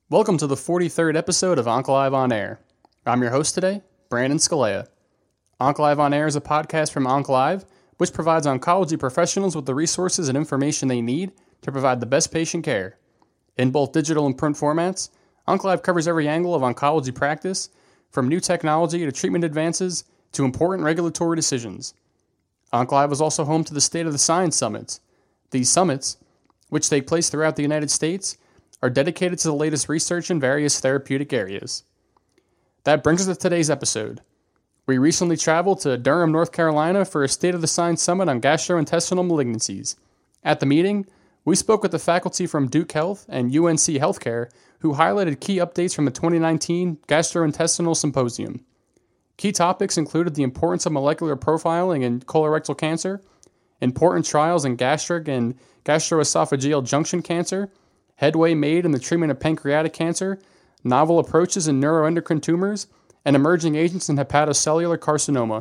Welcome to the 43rd episode of OncLive On Air. I'm your host today, Brandon Scalea. OncLive On Air is a podcast from OncLive, which provides oncology professionals with the resources and information they need to provide the best patient care. In both digital and print formats, OncLive covers every angle of oncology practice, from new technology to treatment advances to important regulatory decisions. OncLive is also home to the State of the Science Summits. These summits, which take place throughout the United States, are dedicated to the latest research in various therapeutic areas. That brings us to today's episode. We recently traveled to Durham, North Carolina for a State of the Science Summit on gastrointestinal malignancies. At the meeting, we spoke with the faculty from Duke Health and UNC Healthcare who highlighted key updates from the 2019 Gastrointestinal Symposium. Key topics included the importance of molecular profiling in colorectal cancer, important trials in gastric and gastroesophageal junction cancer, headway made in the treatment of pancreatic cancer, novel approaches in neuroendocrine tumors, and emerging agents in hepatocellular carcinoma.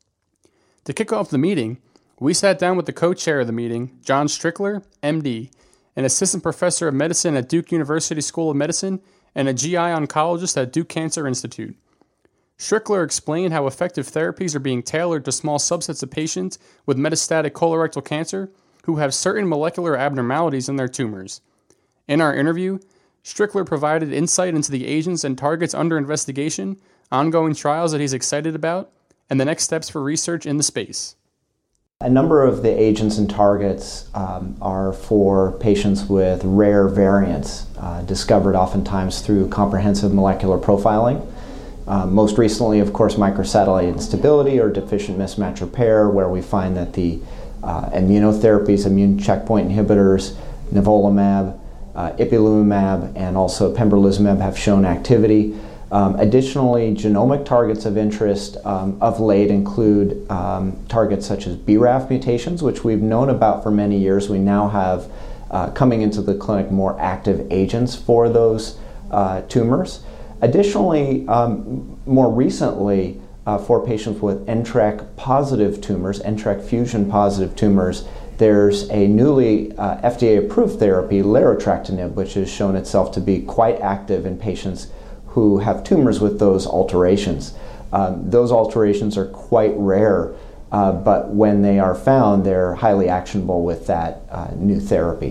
To kick off the meeting, we sat down with the co-chair of the meeting, John Strickler, MD, an assistant professor of medicine at Duke University School of Medicine and a GI oncologist at Duke Cancer Institute. Strickler explained how effective therapies are being tailored to small subsets of patients with metastatic colorectal cancer who have certain molecular abnormalities in their tumors. In our interview, Strickler provided insight into the agents and targets under investigation, ongoing trials that he's excited about, and the next steps for research in the space. A number of the agents and targets are for patients with rare variants discovered oftentimes through comprehensive molecular profiling. Most recently, of course, microsatellite instability or deficient mismatch repair, where we find that the immunotherapies, immune checkpoint inhibitors, nivolumab, ipilimumab, and also pembrolizumab have shown activity. Additionally, genomic targets of interest of late include targets such as BRAF mutations, which we've known about for many years. We now have coming into the clinic more active agents for those tumors. Additionally, more recently, for patients with NTRK positive tumors, NTRK fusion positive tumors, there's a newly FDA-approved therapy, larotrectinib, which has shown itself to be quite active in patients who have tumors with those alterations. Those alterations are quite rare, but when they are found, they're highly actionable with that new therapy.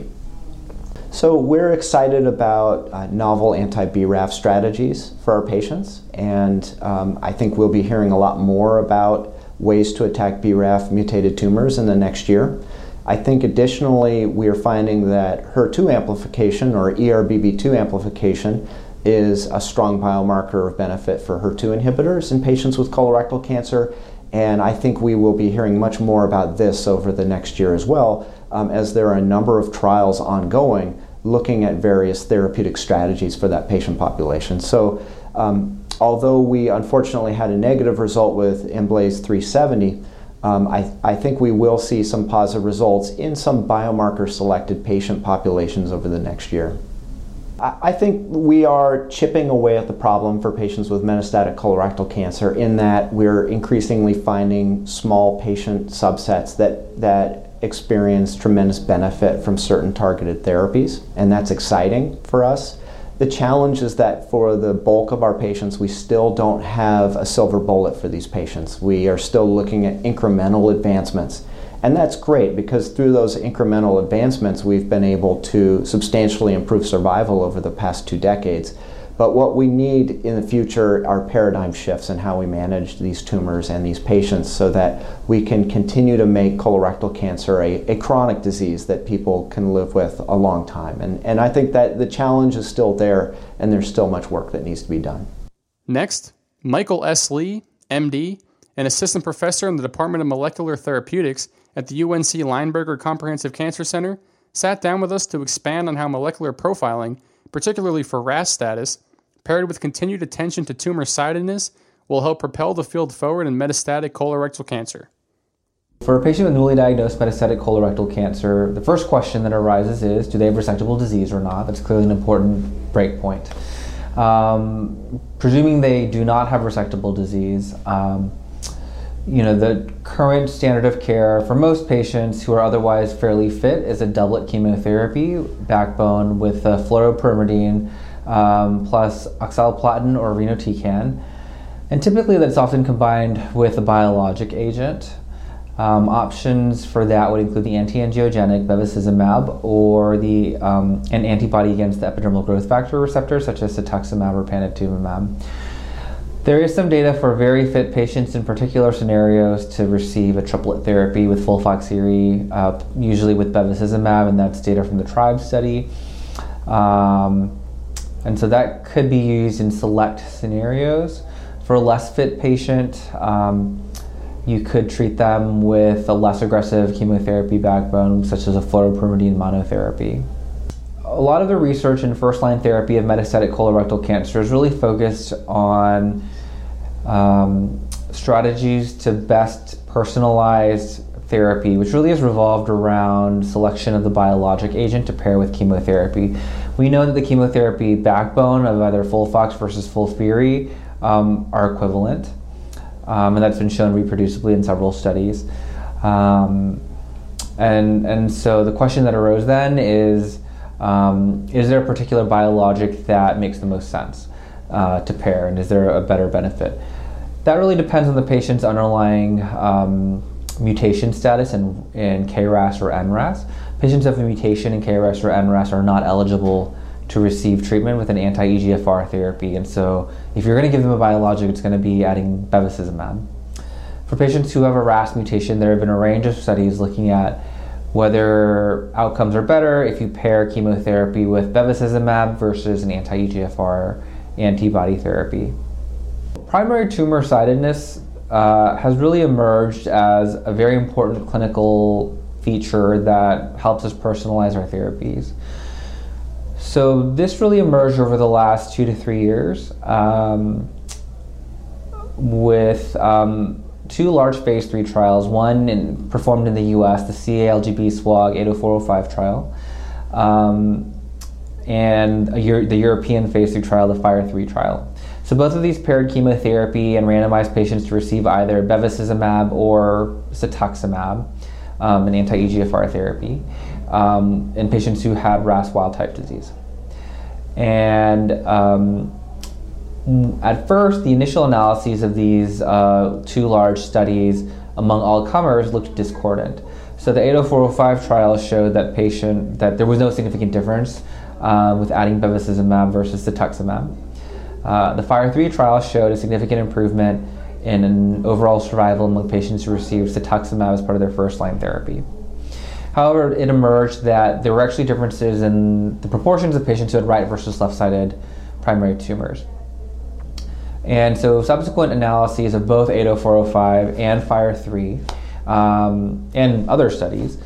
So we're excited about novel anti-BRAF strategies for our patients, and I think we'll be hearing a lot more about ways to attack BRAF mutated tumors in the next year. I think additionally we are finding that HER2 amplification or ERBB2 amplification is a strong biomarker of benefit for HER2 inhibitors in patients with colorectal cancer, and I think we will be hearing much more about this over the next year as well, as there are a number of trials ongoing looking at various therapeutic strategies for that patient population. So although we unfortunately had a negative result with Emblaze 370, I think we will see some positive results in some biomarker-selected patient populations over the next year. I think we are chipping away at the problem for patients with metastatic colorectal cancer in that we're increasingly finding small patient subsets that experience tremendous benefit from certain targeted therapies, and that's exciting for us. The challenge is that for the bulk of our patients, we still don't have a silver bullet for these patients. We are still looking at incremental advancements. And that's great because through those incremental advancements, we've been able to substantially improve survival over the past 2 decades. But what we need in the future are paradigm shifts in how we manage these tumors and these patients so that we can continue to make colorectal cancer a chronic disease that people can live with a long time. And I think that the challenge is still there and there's still much work that needs to be done. Next, Michael S. Lee, MD, an assistant professor in the Department of Molecular Therapeutics at the UNC Lineberger Comprehensive Cancer Center, sat down with us to expand on how molecular profiling, particularly for RAS status, paired with continued attention to tumor sidedness, will help propel the field forward in metastatic colorectal cancer. For a patient with newly diagnosed metastatic colorectal cancer, the first question that arises is, do they have resectable disease or not? That's clearly an important breakpoint. Presuming they do not have resectable disease, the current standard of care for most patients who are otherwise fairly fit is a doublet chemotherapy backbone with fluoropyrimidine plus oxaliplatin or irinotecan. And typically that's often combined with a biologic agent. Options for that would include the anti-angiogenic bevacizumab or an antibody against the epidermal growth factor receptor, such as cetuximab or panitumumab. There is some data for very fit patients in particular scenarios to receive a triplet therapy with FOLFOXIRI, usually with bevacizumab, and that's data from the TRIBE study. And so that could be used in select scenarios. For a less fit patient, you could treat them with a less aggressive chemotherapy backbone, such as a fluoropyrimidine monotherapy. A lot of the research in first-line therapy of metastatic colorectal cancer is really focused on strategies to best personalize therapy, which really is revolved around selection of the biologic agent to pair with chemotherapy. We know that the chemotherapy backbone of either FOLFOX versus FOLFIRI are equivalent, and that's been shown reproducibly in several studies. And so the question that arose then is there a particular biologic that makes the most sense to pair, and is there a better benefit? That really depends on the patient's underlying mutation status in KRAS or NRAS. Patients who have a mutation in KRAS or NRAS are not eligible to receive treatment with an anti-EGFR therapy, and so if you're going to give them a biologic, it's going to be adding bevacizumab. For patients who have a RAS mutation, there have been a range of studies looking at whether outcomes are better if you pair chemotherapy with bevacizumab versus an anti-EGFR antibody therapy. Primary tumor sidedness has really emerged as a very important clinical feature that helps us personalize our therapies. So this really emerged over the last 2 to 3 years with 2 large phase 3 trials, one performed in the US, the CALGB SWOG 80405 trial, and the European phase 3 trial, the FIRE3 trial. So both of these paired chemotherapy and randomized patients to receive either bevacizumab or cetuximab, an anti-EGFR therapy, in patients who had RAS wild-type disease. And at first, the initial analyses of these 2 large studies among all comers looked discordant. So the 80405 trial showed that there was no significant difference with adding bevacizumab versus cetuximab. The FIRE3 trial showed a significant improvement in an overall survival among patients who received cetuximab as part of their first-line therapy. However, it emerged that there were actually differences in the proportions of patients who had right versus left-sided primary tumors. And so subsequent analyses of both 80405 and FIRE3 and other studies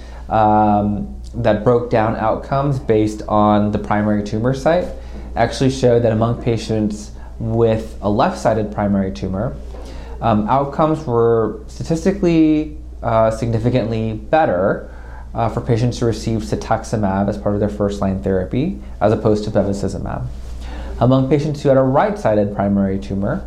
that broke down outcomes based on the primary tumor site actually showed that among patients with a left-sided primary tumor, outcomes were statistically significantly better for patients who received cetuximab as part of their first-line therapy, as opposed to bevacizumab. Among patients who had a right-sided primary tumor,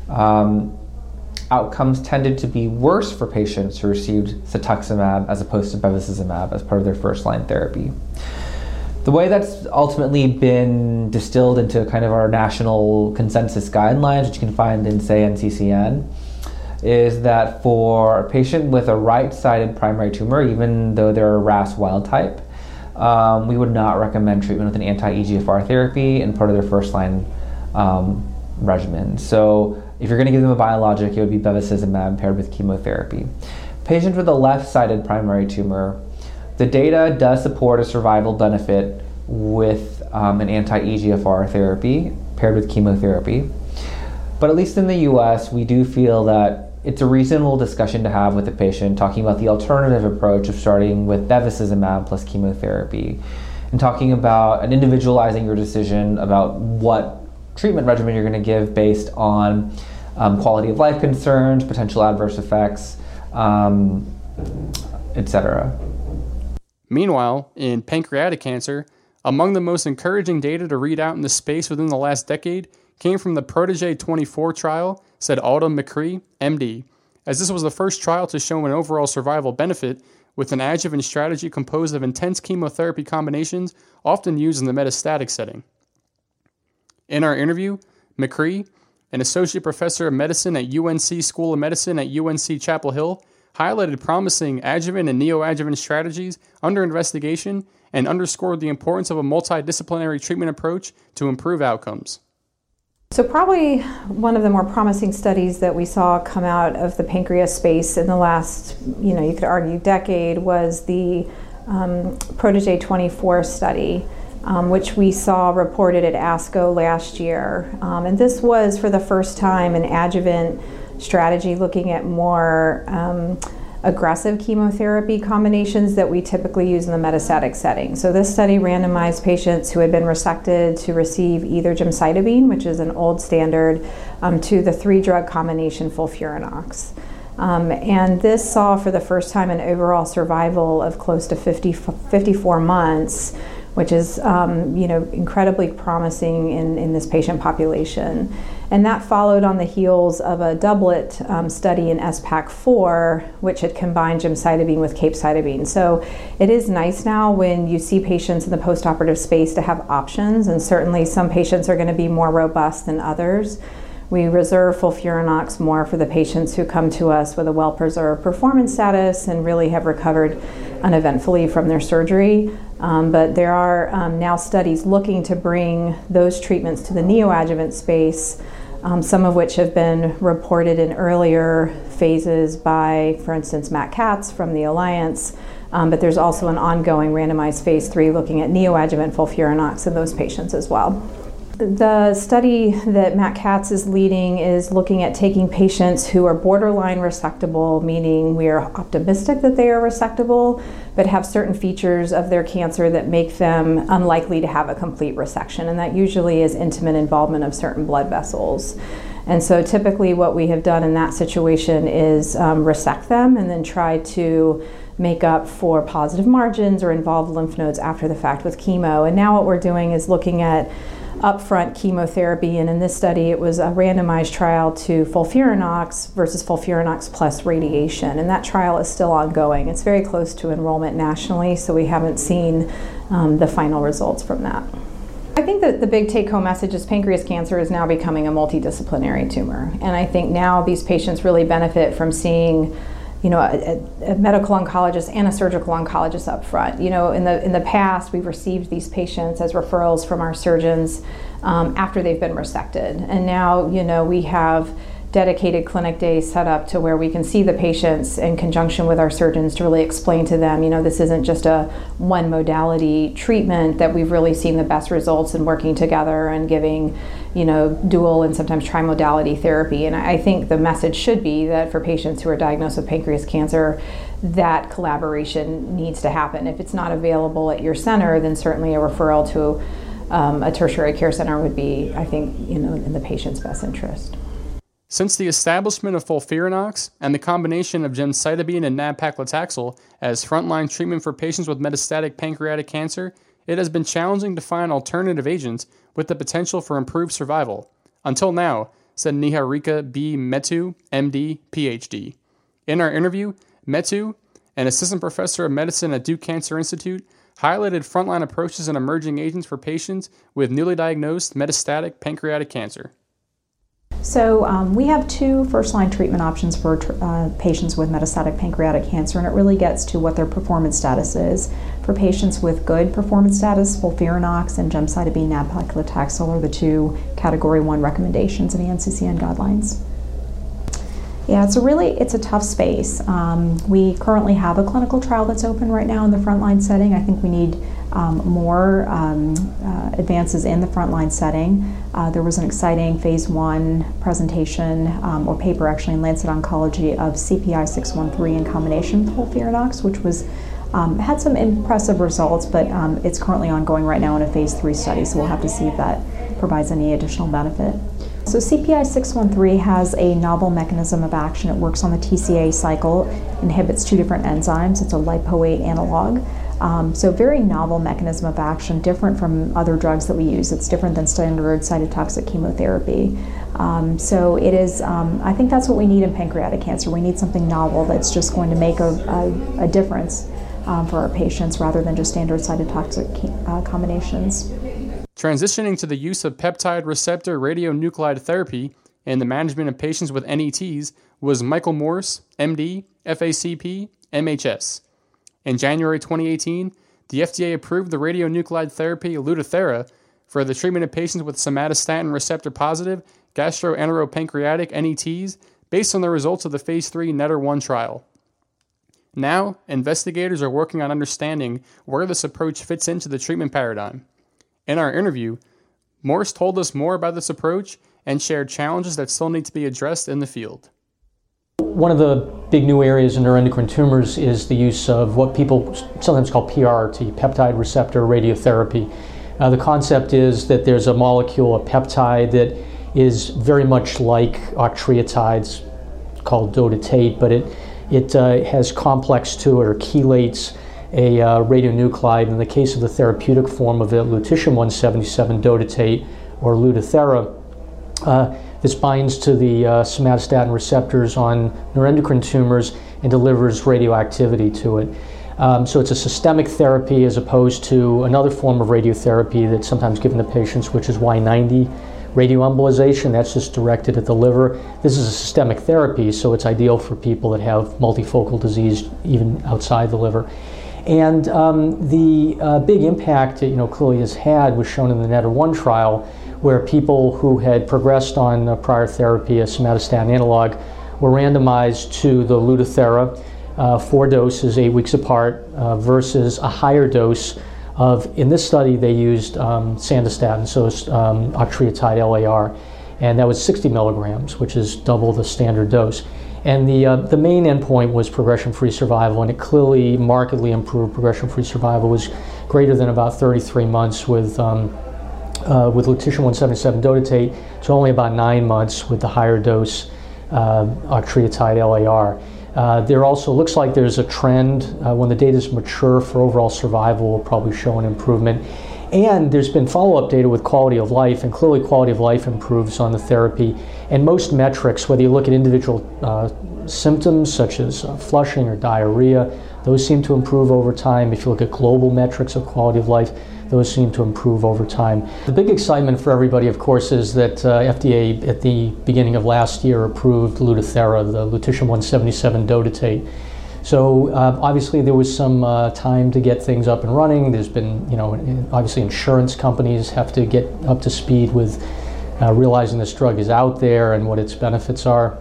outcomes tended to be worse for patients who received cetuximab as opposed to bevacizumab as part of their first-line therapy. The way that's ultimately been distilled into kind of our national consensus guidelines, which you can find in, say, NCCN, is that for a patient with a right-sided primary tumor, even though they're a RAS wild type, we would not recommend treatment with an anti-EGFR therapy in part of their first-line regimen. So if you're going to give them a biologic, it would be bevacizumab paired with chemotherapy. Patients with a left-sided primary tumor, the data does support a survival benefit with an anti-EGFR therapy paired with chemotherapy. But at least in the US, we do feel that it's a reasonable discussion to have with the patient, talking about the alternative approach of starting with bevacizumab plus chemotherapy, and talking about and individualizing your decision about what treatment regimen you're going to give based on quality of life concerns, potential adverse effects, etc. Meanwhile, in pancreatic cancer, among the most encouraging data to read out in the space within the last decade came from the Protege 24 trial, said Autumn McCree, MD, as this was the first trial to show an overall survival benefit with an adjuvant strategy composed of intense chemotherapy combinations often used in the metastatic setting. In our interview, McCree, an associate professor of medicine at UNC School of Medicine at UNC Chapel Hill, highlighted promising adjuvant and neoadjuvant strategies under investigation and underscored the importance of a multidisciplinary treatment approach to improve outcomes. So probably one of the more promising studies that we saw come out of the pancreas space in the last, you could argue decade was the Protégé 24 study, which we saw reported at ASCO last year. And this was for the first time an adjuvant strategy looking at more aggressive chemotherapy combinations that we typically use in the metastatic setting. So this study randomized patients who had been resected to receive either gemcitabine, which is an old standard, to the 3-drug combination FOLFIRINOX. And this saw for the first time an overall survival of close to 54 months, which is incredibly promising in this patient population. And that followed on the heels of a doublet study in SPAC4, which had combined gemcitabine with capecitabine. So it is nice now when you see patients in the postoperative space to have options, and certainly some patients are going to be more robust than others. We reserve FOLFIRINOX more for the patients who come to us with a well-preserved performance status and really have recovered uneventfully from their surgery. But there are now studies looking to bring those treatments to the neoadjuvant space, some of which have been reported in earlier phases by, for instance, Matt Katz from the Alliance. But there's also an ongoing randomized phase 3 looking at neoadjuvant FOLFIRINOX in those patients as well. The study that Matt Katz is leading is looking at taking patients who are borderline resectable, meaning we are optimistic that they are resectable, but have certain features of their cancer that make them unlikely to have a complete resection, and that usually is intimate involvement of certain blood vessels. And so typically what we have done in that situation is resect them and then try to make up for positive margins or involve lymph nodes after the fact with chemo. And now what we're doing is looking at upfront chemotherapy, and in this study it was a randomized trial to FOLFIRINOX versus FOLFIRINOX plus radiation, and that trial is still ongoing. It's very close to enrollment nationally, so we haven't seen the final results from that. I think that the big take-home message is pancreas cancer is now becoming a multidisciplinary tumor, and I think now these patients really benefit from seeing a medical oncologist and a surgical oncologist up front. In the past, we've received these patients as referrals from our surgeons after they've been resected. And now, we have dedicated clinic days set up to where we can see the patients in conjunction with our surgeons to really explain to them, this isn't just a one modality treatment, that we've really seen the best results in working together and giving, dual and sometimes trimodality therapy. And I think the message should be that for patients who are diagnosed with pancreas cancer, that collaboration needs to happen. If it's not available at your center, then certainly a referral to a tertiary care center would be, I think, in the patient's best interest. Since the establishment of FOLFIRINOX and the combination of gemcitabine and nab-paclitaxel as frontline treatment for patients with metastatic pancreatic cancer, it has been challenging to find alternative agents with the potential for improved survival. Until now, said Niharika B. Metu, MD, PhD. In our interview, Metu, an assistant professor of medicine at Duke Cancer Institute, highlighted frontline approaches and emerging agents for patients with newly diagnosed metastatic pancreatic cancer. So we have 2 first-line treatment options for patients with metastatic pancreatic cancer, and it really gets to what their performance status is. For patients with good performance status, FOLFIRINOX and gemcitabine nab-paclitaxel are the 2 Category 1 recommendations in the NCCN guidelines. Yeah, it's a tough space. We currently have a clinical trial that's open right now in the frontline setting. I think we need more advances in the frontline setting. There was an exciting phase 1 presentation or paper actually in Lancet Oncology of CPI-613 in combination with FOLFIRINOX, which was had some impressive results, but it's currently ongoing right now in a phase 3 study, so we'll have to see if that provides any additional benefit. So CPI-613 has a novel mechanism of action. It works on the TCA cycle, inhibits 2 different enzymes. It's a lipoate analog. So very novel mechanism of action, different from other drugs that we use. It's different than standard cytotoxic chemotherapy. So it is, I think that's what we need in pancreatic cancer. We need something novel that's just going to make a difference for our patients rather than just standard cytotoxic combinations. Transitioning to the use of peptide receptor radionuclide therapy in the management of patients with NETs was Michael Morse, MD, FACP, MHS. In January 2018, the FDA approved the radionuclide therapy Lutathera for the treatment of patients with somatostatin receptor-positive gastroenteropancreatic NETs based on the results of the Phase 3 NETTER-1 trial. Now, investigators are working on understanding where this approach fits into the treatment paradigm. In our interview, Morse told us more about this approach and shared challenges that still need to be addressed in the field. One of the big new areas in neuroendocrine tumors is the use of what people sometimes call PRRT, peptide receptor radiotherapy. The concept is that there's a molecule, a peptide, that is very much like octreotides, called dotatate, but it has complex to it or chelates a radionuclide. In the case of the therapeutic form of it, lutetium-177 dotatate or Lutathera, this binds to the somatostatin receptors on neuroendocrine tumors and delivers radioactivity to it. So it's a systemic therapy as opposed to another form of radiotherapy that's sometimes given to patients, which is Y90 radioembolization. That's just directed at the liver. This is a systemic therapy, so it's ideal for people that have multifocal disease even outside the liver. And the big impact it clearly has had was shown in the NETTER-1 trial, where people who had progressed on prior therapy, a somatostatin analog, were randomized to the Lutathera, 4 doses, 8 weeks apart, versus a higher dose of, in this study they used sandostatin, so octreotide LAR, and that was 60 milligrams, which is double the standard dose. And the main endpoint was progression-free survival, and it clearly markedly improved progression-free survival. It was greater than about 33 months with lutetium-177 dotatate, so only about 9 months with the higher dose octreotide LAR. There also looks like there's a trend. When the data is mature for overall survival, will probably show an improvement. And there's been follow-up data with quality of life, and clearly quality of life improves on the therapy. And most metrics, whether you look at individual symptoms such as flushing or diarrhea, those seem to improve over time. If you look at global metrics of quality of life, those seem to improve over time. The big excitement for everybody, of course, is that FDA at the beginning of last year approved Lutathera, the lutetium-177 dotatate. So obviously there was some time to get things up and running. There's been, obviously insurance companies have to get up to speed with realizing this drug is out there and what its benefits are.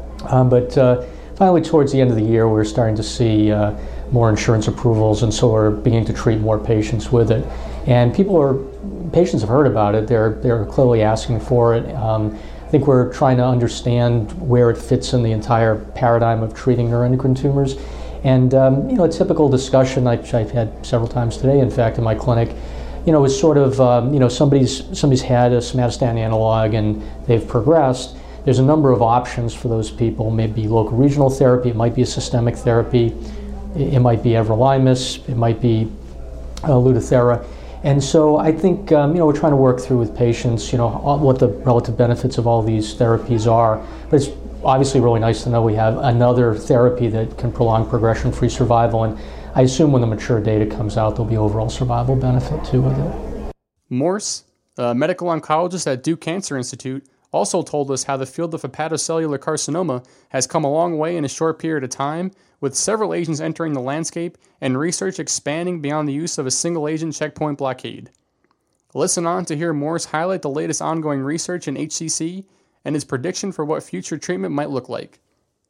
But finally, towards the end of the year, we're starting to see more insurance approvals, and so we're beginning to treat more patients with it. And patients have heard about it. They're clearly asking for it. I think we're trying to understand where it fits in the entire paradigm of treating neuroendocrine tumors. And a typical discussion I've had several times today, in fact, in my clinic, is sort of, somebody's had a somatostatin analog and they've progressed. There's a number of options for those people. Maybe local regional therapy, it might be a systemic therapy, it might be everolimus, it might be Lutathera. And so I think we're trying to work through with patients, what the relative benefits of all these therapies are. But it's obviously really nice to know we have another therapy that can prolong progression-free survival. And I assume when the mature data comes out, there'll be overall survival benefit too with it. Morse, a medical oncologist at Duke Cancer Institute, also told us how the field of hepatocellular carcinoma has come a long way in a short period of time, with several agents entering the landscape and research expanding beyond the use of a single-agent checkpoint blockade. Listen on to hear Morse highlight the latest ongoing research in HCC and his prediction for what future treatment might look like.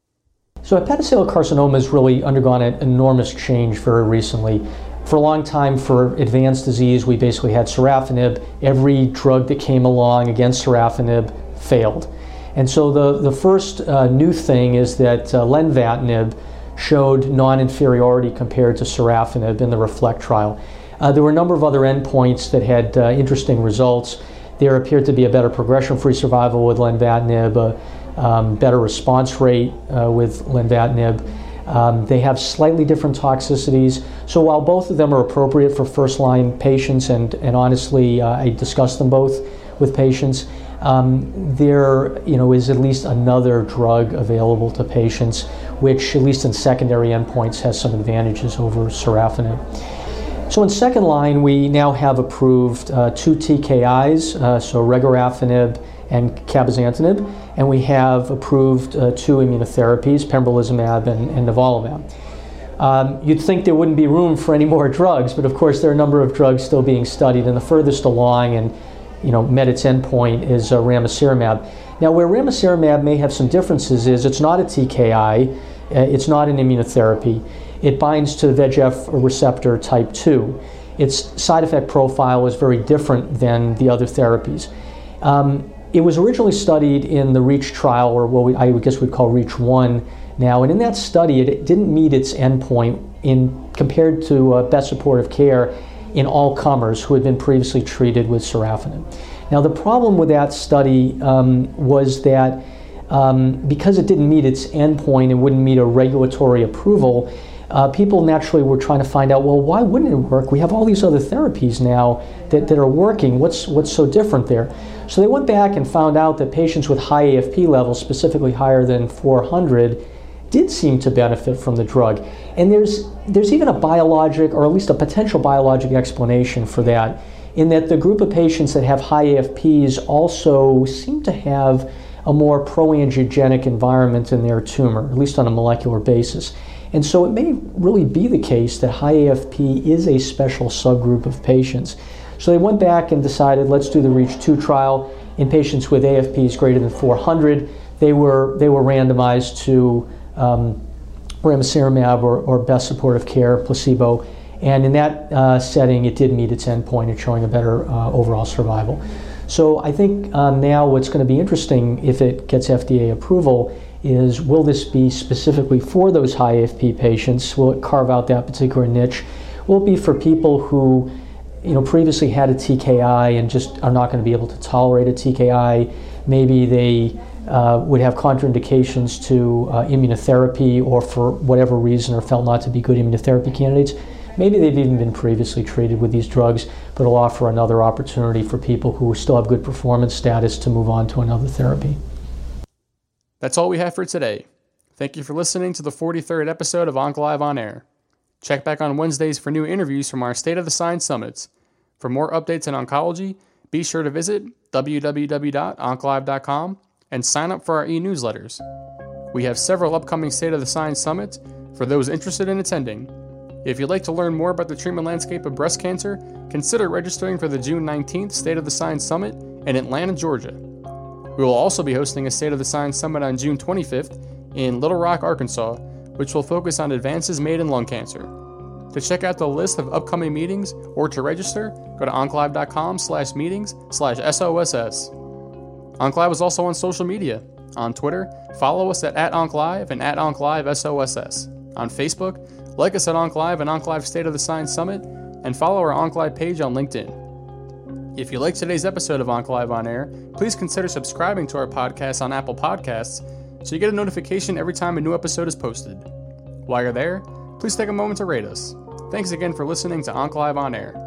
So hepatocellular carcinoma has really undergone an enormous change very recently. For a long time, for advanced disease, we basically had sorafenib. Every drug that came along against sorafenib failed. And so the first new thing is that lenvatinib showed non-inferiority compared to sorafenib in the REFLECT trial. There were a number of other endpoints that had interesting results. There appeared to be a better progression-free survival with lenvatinib, a better response rate with lenvatinib. They have slightly different toxicities. So while both of them are appropriate for first-line patients, and honestly, I discussed them both with patients, there is at least another drug available to patients, which, at least in secondary endpoints, has some advantages over sorafenib. So in second line, we now have approved 2 TKIs, so regorafenib and cabozantinib, and we have approved 2 immunotherapies, pembrolizumab and nivolumab. You'd think there wouldn't be room for any more drugs, but of course there are a number of drugs still being studied, and the furthest along and met its endpoint is ramucirumab. Now, where ramucirumab may have some differences is it's not a TKI, it's not an immunotherapy. It binds to the VEGF receptor type 2. Its side effect profile is very different than the other therapies. It was originally studied in the REACH trial, or what I guess we'd call REACH 1 now, and in that study it didn't meet its endpoint compared to best supportive care in all comers who had been previously treated with sorafenib. Now, the problem with that study was that because it didn't meet its endpoint and wouldn't meet a regulatory approval, people naturally were trying to find out, well, why wouldn't it work? We have all these other therapies now that are working. What's so different there? So they went back and found out that patients with high AFP levels, specifically higher than 400, did seem to benefit from the drug. And there's even a biologic, or at least a potential biologic explanation for that, in that the group of patients that have high AFPs also seem to have a more pro-angiogenic environment in their tumor, at least on a molecular basis. And so it may really be the case that high AFP is a special subgroup of patients. So they went back and decided, let's do the REACH 2 trial in patients with AFPs greater than 400. They were randomized to ramucirumab or best supportive care, placebo. And in that setting, it did meet its endpoint in showing a better overall survival. So I think now what's going to be interesting if it gets FDA approval is, will this be specifically for those high AFP patients? Will it carve out that particular niche? Will it be for people who previously had a TKI and just are not going to be able to tolerate a TKI? Maybe they would have contraindications to immunotherapy, or for whatever reason are felt not to be good immunotherapy candidates. Maybe they've even been previously treated with these drugs, but it'll offer another opportunity for people who still have good performance status to move on to another therapy. That's all we have for today. Thank you for listening to the 43rd episode of OncLive On Air. Check back on Wednesdays for new interviews from our State of the Science Summits. For more updates in oncology, be sure to visit www.onclive.com and sign up for our e-newsletters. We have several upcoming State of the Science Summits for those interested in attending. If you'd like to learn more about the treatment landscape of breast cancer, consider registering for the June 19th State of the Science Summit in Atlanta, Georgia. We will also be hosting a State of the Science Summit on June 25th in Little Rock, Arkansas, which will focus on advances made in lung cancer. To check out the list of upcoming meetings or to register, go to onclive.com/meetings/SOSS. OncLive is also on social media. On Twitter, follow us at @OncLive and @OncLiveSOSS. On Facebook, like us at OncLive and OncLive State of the Science Summit, and follow our OncLive page on LinkedIn. If you liked today's episode of OncLive On Air, please consider subscribing to our podcast on Apple Podcasts so you get a notification every time a new episode is posted. While you're there, please take a moment to rate us. Thanks again for listening to OncLive On Air.